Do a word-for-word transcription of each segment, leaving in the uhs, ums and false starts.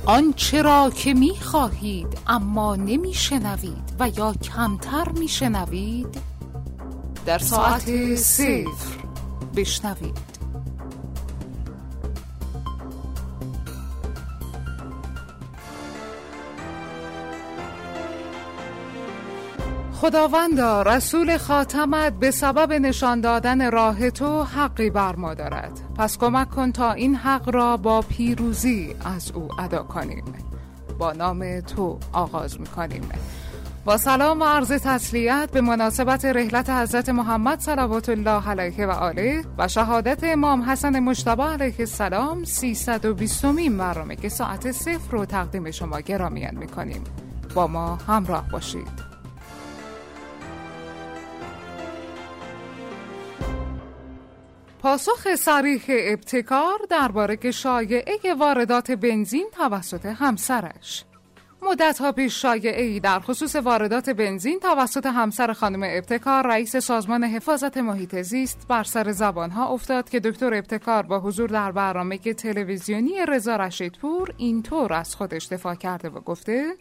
آنچه را که می خواهید اما نمی شنوید و یا کمتر می شنوید در ساعت صفر بشنوید. خداوندا، رسول خاتمت به سبب نشان دادن راه تو حقی بر ما دارد، پس کمک کن تا این حق را با پیروزی از او ادا کنیم. با نام تو آغاز می‌کنیم. با سلام و عرض تسلیت به مناسبت رحلت حضرت محمد صلوات الله علیه و آله و شهادت امام حسن مجتبی علیه السلام، سیصد و بیستمین برنامه که ساعت صفر رو تقدیم شما گرامیان می‌کنیم. با ما همراه باشید. پاسخ صریح ابتکار درباره شایعه واردات بنزین توسط همسرش. مدت‌ها پیش شایعه‌ای در خصوص واردات بنزین توسط همسر خانم ابتکار، رئیس سازمان حفاظت محیط زیست، بر سر زبانها افتاد که دکتر ابتکار با حضور در برنامه تلویزیونی رضا رشیدپور اینطور از خودش دفاع کرده و گفته: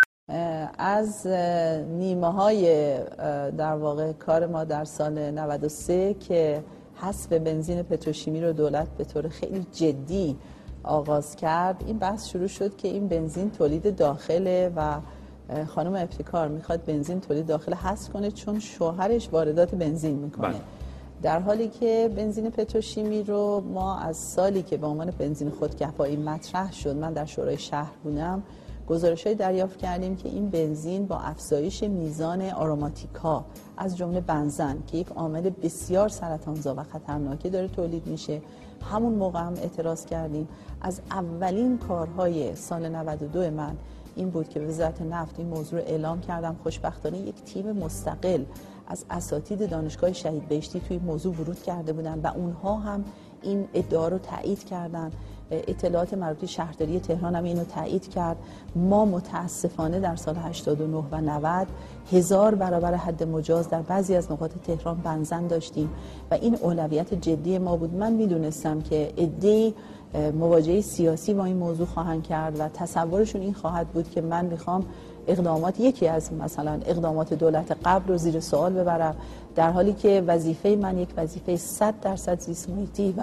از نیمه های در واقع کار ما در سال نود و سه که حذف بنزین پتروشیمی رو دولت به طور خیلی جدی آغاز کرد، این بحث شروع شد که این بنزین تولید داخله و خانم ابتکار میخواد بنزین تولید داخل حذف کنه چون شوهرش واردات بنزین میکنه. بله. در حالی که بنزین پتروشیمی رو ما از سالی که به عنوان بنزین خودکفایی مطرح شد، من در شورای شهر بودم، گزارش‌های دریافت کردیم که این بنزین با افزایش میزان آروماتیکا از جمله بنزن که یک عامل بسیار سرطانزا و خطرناکی داره تولید میشه. همون موقع هم اعتراض کردیم. از اولین کارهای سال نود و دو من این بود که وزارت نفت این موضوع رو اعلام کردم. خوشبختانه یک تیم مستقل از اساتید دانشگاه شهید بهشتی توی موضوع ورود کرده بودن و اونها هم این ادعا رو تایید کردن. اطلاعات مربوط شهرداری تهران هم اینو تایید کرد. ما متاسفانه در سال هشتاد و نه و نود هزار برابر حد مجاز در بعضی از نقاط تهران بنزن داشتیم و این اولویت جدی ما بود. من میدونستم که عده‌ای مواجهه سیاسی با این موضوع خواهند کرد و تصورشون این خواهد بود که من میخوام اقدامات یکی از مثلا اقدامات دولت قبل رو زیر سوال ببرم، در حالی که وظیفه من یک وظیفه صد درصد زیست محیطی و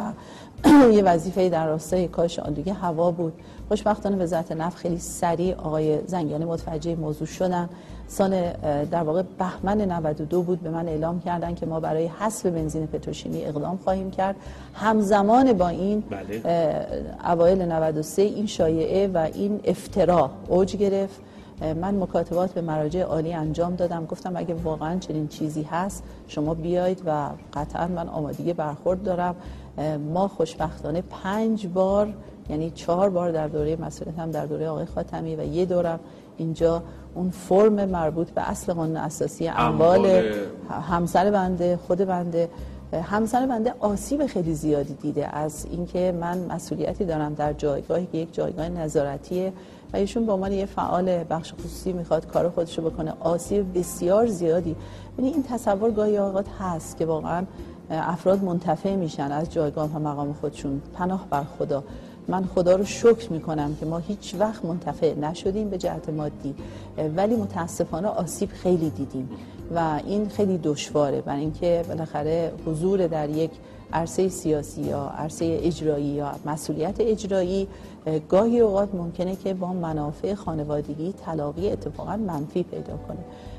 یه وظیفه در راستای کاهش آلودگی هوا بود. خوشبختانه وزارت نفت خیلی سریع، آقای زنگیانی متوجه موضوع شدن. سال در واقع بهمن نود و دو بود، به من اعلام کردن که ما برای حذف بنزین پتروشیمی اقدام خواهیم کرد. همزمان با این بله. اوایل نود و سه این شایعه و این افترا اوج گرفت. من مکاتبات به مراجع عالی انجام دادم، گفتم اگه واقعا چنین چیزی هست شما بیایید و قطعا من آمادگی برخورد دارم. ما خوشبختانه پنج بار، یعنی چهار بار در دوره مسئولیتم در دوره آقای خاتمی و یه دورم اینجا، اون فرم مربوط به اصل قانون اساسی اموال همسر بنده، خود بنده، همسر بنده آسیب خیلی زیادی دیده از اینکه من مسئولیتی دارم در جایگاهی که یک جایگاه نظارتیه و ایشون به عنوان یه فعال بخش خصوصی میخواد کار خودشو بکنه. آسیب بسیار زیادی، یعنی این تصور گاهی اوقات هست که واقعا افراد منتفع میشن از جایگاه و مقام خودشون. پناه بر خدا، من خدا رو شکر میکنم که ما هیچ وقت منتفع نشدیم به جهت مادی، ولی متاسفانه آسیب خیلی دیدیم و این خیلی دشواره، برای اینکه بالاخره حضور در یک عرصه سیاسی یا عرصه اجرایی یا مسئولیت اجرایی گاهی اوقات ممکنه که با منافع خانوادگی تلاقی اتفاقا منفی پیدا کنه.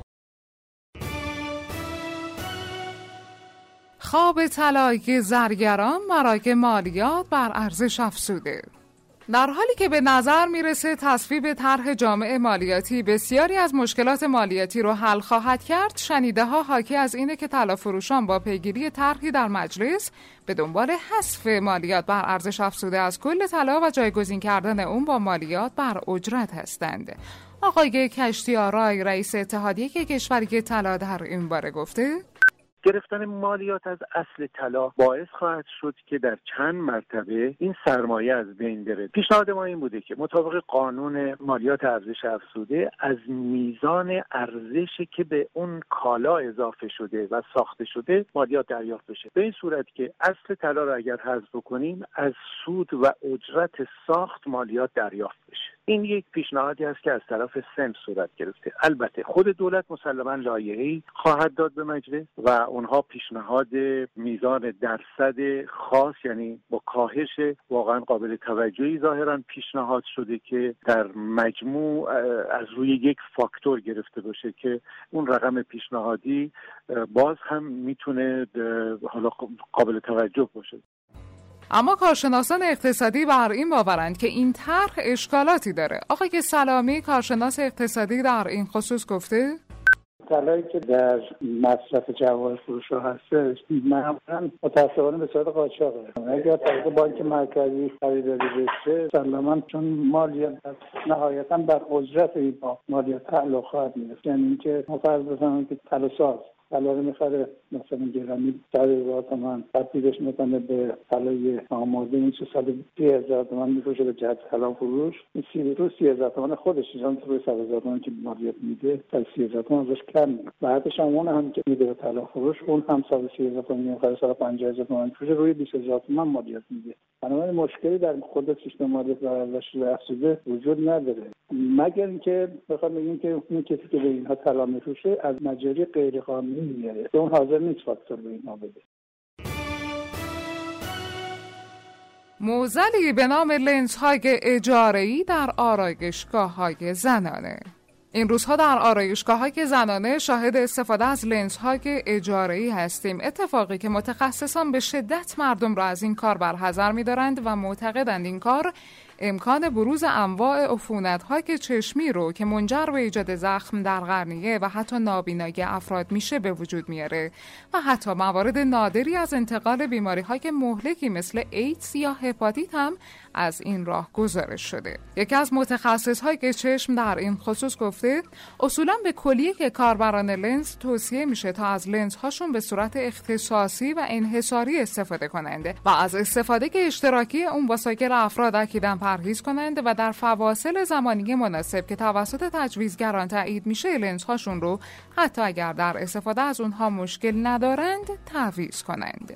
خواب طلایی زرگران برای مالیات بر ارزش افزوده. در حالی که به نظر میرسه تصویب طرح جامع مالیاتی بسیاری از مشکلات مالیاتی رو حل خواهد کرد، شنیده ها حاکی از اینه که طلافروشان با پیگیری طرحی در مجلس به دنبال حذف مالیات بر ارزش افزوده از کل طلا و جایگزین کردن اون با مالیات بر اجرت هستند. آقای کشتیارای رئیس اتحادیه کشوری طلا در این باره گفته: گرفتن مالیات از اصل طلا باعث خواهد شد که در چند مرتبه این سرمایه از بین بره. پیشنهاد ما این بوده که مطابق قانون مالیات ارزش افزوده از میزان ارزشی که به اون کالا اضافه شده و ساخته شده مالیات دریافت بشه. به این صورت که اصل طلا رو اگر حذف کنیم از سود و اجرت ساخت مالیات دریافت بشه. بشه. این یک پیشنهادی است که از طرف سن صورت گرفته. البته خود دولت مسلماً لایحه‌ای خواهد داد به مجلس و اونها پیشنهاد میزان درصد خاص، یعنی با کاهش واقعا قابل توجهی ظاهراً پیشنهاد شده که در مجموع از روی یک فاکتور گرفته باشه که اون رقم پیشنهادی باز هم میتونه حالا قابل توجه باشه. اما کارشناسان اقتصادی بر این باورند که این طرح اشکالاتی داره. آقای سلامی کارشناس اقتصادی در این خصوص گفته طلایی که در مصرف جواهر فروش‌ها هستش معمولاً متأسفانه به صورت قاچاقه. اگر طریق بانک مرکزی خریداری بشه سلاما چون مالیات نهایتاً بر اجرت این مالیات تعلق خواهد می‌گرفت. یعنی اینکه فرض بزنیم که طلاساز طلا رو میخره مثلا گرامی صد هزار تومان، تبدیلش میکنه به طلای آماده میشه صد و سی هزار تومان میفروشه به جهت طلا فروش. این سی رو سی هزار تومان خودش جان تو صد هزار تومان که مالیات میده تا سی هزار تومان ازش کم میکنه. بعدش هم اون هم که میده به طلا فروش اون هم صد و سی هزار تومان میخره صد و پنجاه هزار تومان میفروشه روی بیست هزار تومان مالیات میده. بنابراین مشکلی در خود سیستم مالیات و افزوده وجود نداره، مگر اینکه بخوام بگیم که اون کسی که به اینها طلا میفروشه از مجاری غیر قانونی میاره که اون حاضر نیست فاکتور به اینها بده. معضلی به نام لنزهای اجاره‌ای در آرایشگاه‌های زنانه. این روزها در آرایشگاه‌های زنانه شاهد استفاده از لنزهای اجاره‌ای هستیم، اتفاقی که متخصصان به شدت مردم را از این کار برحذر می‌دارند و معتقدند این کار امکان بروز انواع عفونت‌های چشمی رو که منجر به ایجاد زخم در قرنیه و حتی نابینایی افراد میشه به وجود میاره و حتی موارد نادری از انتقال بیماری‌های مهلکی مثل ایدز یا هپاتیت هم از این راه گزارش شده. یکی از متخصص‌های چشم در این خصوص گفته اصولاً به کلیه که کاربران لنز توصیه میشه تا از لنزهاشون به صورت اختصاصی و انحصاری استفاده کنند و از استفاده اشتراکی اون با سایر افراد اکیداً پرهیز کنند و در فواصل زمانی مناسب که توسط تجویزگران تایید میشه لنزهاشون رو حتی اگر در استفاده از اونها مشکل ندارند تعویض کنند.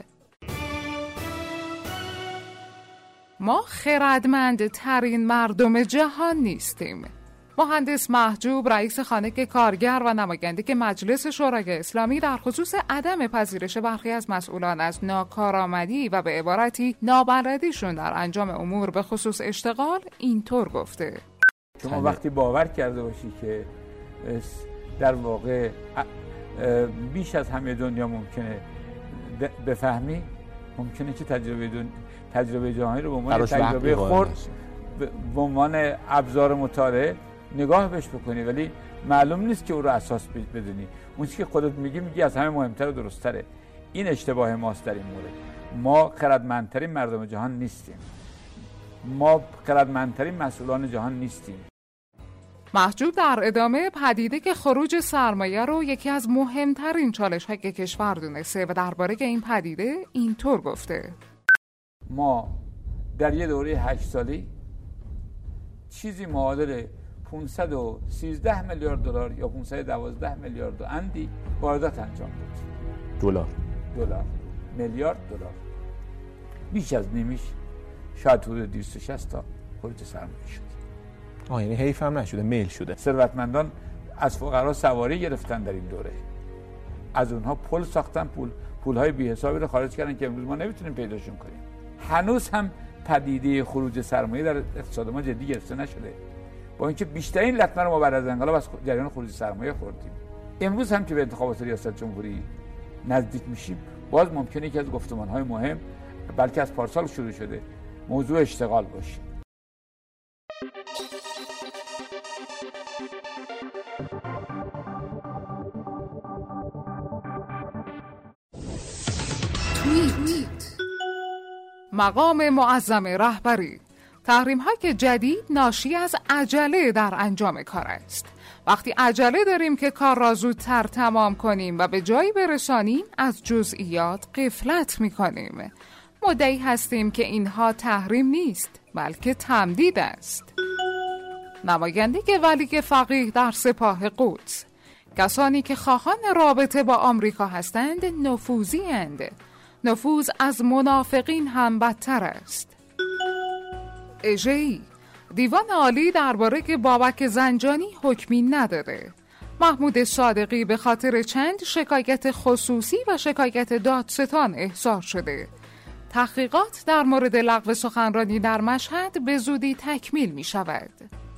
ما خردمندترین مردم جهان نیستیم. مهندس محجوب رئیس خانه کارگر و نماینده مجلس شورای اسلامی در خصوص عدم پذیرش برخی از مسئولان از ناکارآمدی و به عبارتی نابلدیشون در انجام امور به خصوص اشتغال اینطور گفته: شما وقتی باور کرده باشی که در واقع بیش از همه دنیا ممکنه بفهمی، ممکنه که تجربه دن... تجربه جهانی رو به عنوان تجربه خرد به عنوان ابزار مطالعه نگاه بهش بکنی، ولی معلوم نیست که او رو اساس بدونی. اون چیزی که خودت میگی میگی از همه مهمتر و درست‌تره. این اشتباه ماست در این مورد. ما خردمندترین مردم جهان نیستیم. ما خردمندترین مسئولان جهان نیستیم. محجوب در ادامه پدیده که خروج سرمایه رو یکی از مهمترین چالش‌های کشور دونسته و درباره این پدیده اینطور گفته: ما در یه دوره هشت سالی چیزی معادل پانصد و سیزده میلیارد دلار یا پانصد و دوازده میلیارد اندی واردات انجام داد. دلار دلار میلیارد دلار، بیش از نیمیش شاید حدود دویست و شصت تا خروج سرمایه شد. آه یعنی حیف هم نشده، میل شده. ثروتمندان از فقرا سواری گرفتن در این دوره، از اونها پل ساختن، پول پولهای بی حسابی رو خارج کردن که امروز ما نمیتونیم پیداشون کنیم. هنوز هم پدیده خروج سرمایه در اقتصاد ما جدی گرفته نشده، با اینکه بیشترین لطمه رو ما بعد از انقلاب از جریان خروج سرمایه خوردیم. امروز هم که به انتخابات ریاست جمهوری نزدیک میشیم، باز ممکنه که از گفتمان‌های مهم بلکه از پارسال شروع شده موضوع اشتغال باشه. مقام معظم رهبری: تحریم‌های جدید ناشی از عجله در انجام کار است. وقتی عجله داریم که کار را زودتر تمام کنیم و به جایی برسانیم، از جزئیات غفلت می‌کنیم. مدعی هستیم که اینها تحریم نیست، بلکه تمدید است. نماینده ولی فقیه در سپاه قدس: کسانی که خواهان رابطه با آمریکا هستند نفوذی اند. نفوذ از منافقین هم بدتر است. اژه‌ای: دیوان عالی درباره بابک زنجانی حکمی نداده. محمود صادقی به خاطر چند شکایت خصوصی و شکایت دادستان احضار شده. تحقیقات در مورد لغو سخنرانی در مشهد به زودی تکمیل می شود.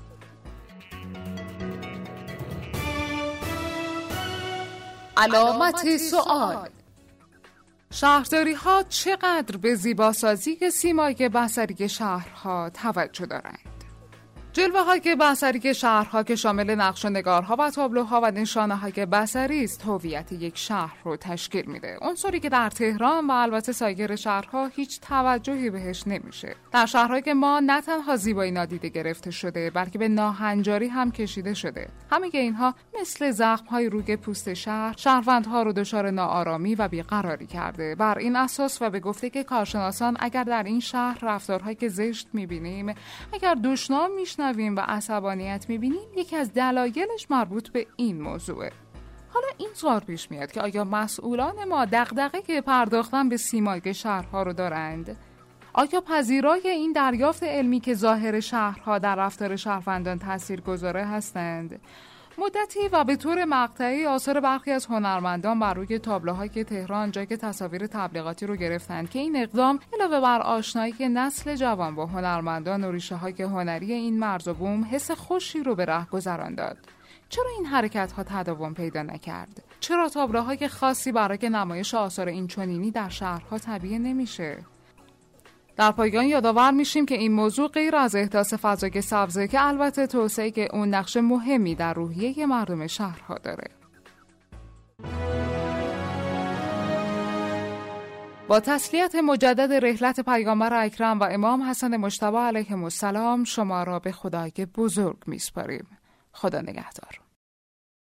علامت سوال: شهرداری ها چقدر به زیباسازی سیمای بصری شهرها توجه دارند؟ جلوه های بصری شهرها که شامل نقش و نگارها و تابلوها و نشانه های بصری است هویت یک شهر رو تشکیل میده. عنصری که در تهران و البته سایر شهرها هیچ توجهی بهش نمیشه. در شهرهای ما نه تنها زیبایی نادیده گرفته شده بلکه به ناهنجاری هم کشیده شده. همه اینها مثل زخم‌های روی پوست شهر شهروندها رو دچار ناآرامی و بیقراری کرده. بر این اساس و به گفته که کارشناسان اگر در این شهر رفتارهایی که زشت میبینیم، اگر دشنام میشنویم و عصبانیت میبینیم، یکی از دلایلش مربوط به این موضوعه. حالا این سوال پیش میاد که آیا مسئولان ما دغدغه پرداختن به سیمای شهرها رو دارند؟ آیا پذیرای این دریافت علمی که ظاهر شهرها در رفتار شهروندان تاثیرگذاره هستند؟ مدتی و به طور مقطعی آثار برخی از هنرمندان بر روی تابلوهای تهران جای تصاویر تبلیغاتی رو گرفتند که این اقدام علاوه بر آشنایی نسل جوان با هنرمندان و ریشه‌های هنری این مرز و بوم حس خوشی رو به رهگذران داد. چرا این حرکت‌ها تداوم پیدا نکرد؟ چرا تابلوهای خاصی برای نمایش آثار این چنینی در شهرها تعبیه نمیشه؟ در پایان یادآور میشیم که این موضوع غیر از احداث فضای سبزه که البته توسعه که اون نقش مهمی در روحیه مردم شهرها داره. با تسلیت مجدد رحلت پیامبر اکرم و امام حسن مجتبی علیهم السلام شما را به خدای بزرگ میسپاریم. خدا نگهدار.